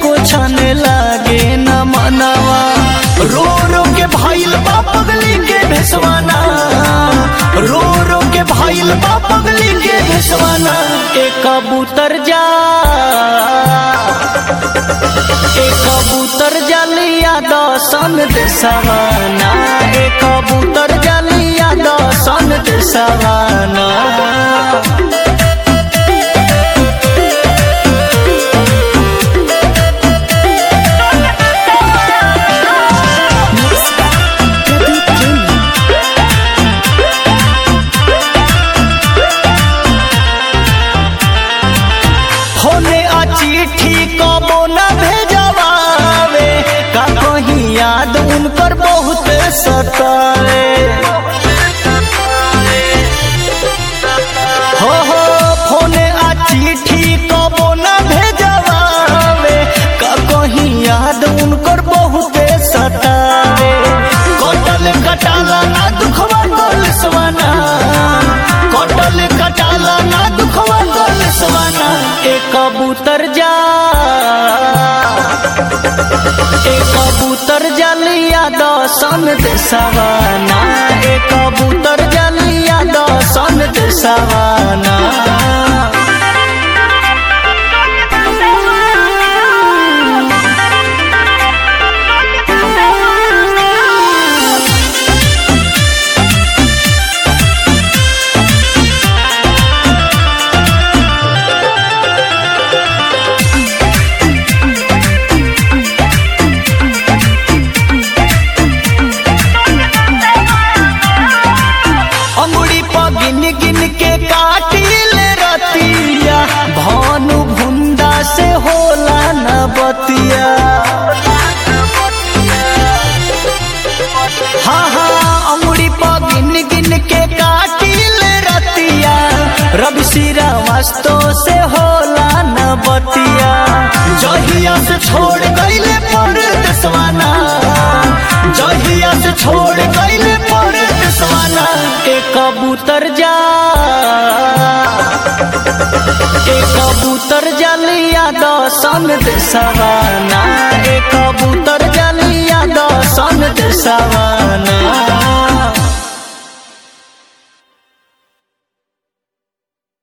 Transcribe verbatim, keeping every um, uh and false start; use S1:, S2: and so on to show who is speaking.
S1: एको छाने लागे न मनवा। रो रो के भाईल बा पगली के भेसवाना, रो रो के भाईल बा पगली के भेसवाना। एक कबूतर जा एक कबूतर जलिया दसन देसवाना, एक कबूतर जलिया दसन देसवाना। चिट्ठी कबो न भेजवावे, का कहीं याद उनकर बहुत सतावे। हो हो फोने आ चिट्ठी कबो न भेजवावे, का कहीं याद उनकर बहुत सतावे। कटल कटाला ना दुखवा गोलसवाना, कटल कटाला ना दुखवा गोलसवाना। एक कबूतर जा एक कबूतर जलिया दसन देसवाना, एक कबूतर जलिया दसन देसवाना। गिन गिन के काटिल रतिया, भानु भुंदा से होला न बतिया। हाँ हाँ अंगुड़ी पर गिन गिन के काटिल रतिया, रवि श्रीवास्तव से होला न बतिया। जहिया से छोड़ गईले परदेसवाना, जहिया से छोड़ गईले परदेसवाना। एक कबूतर जा एक कबूतर जलिया दसन देसवाना, एक कबूतर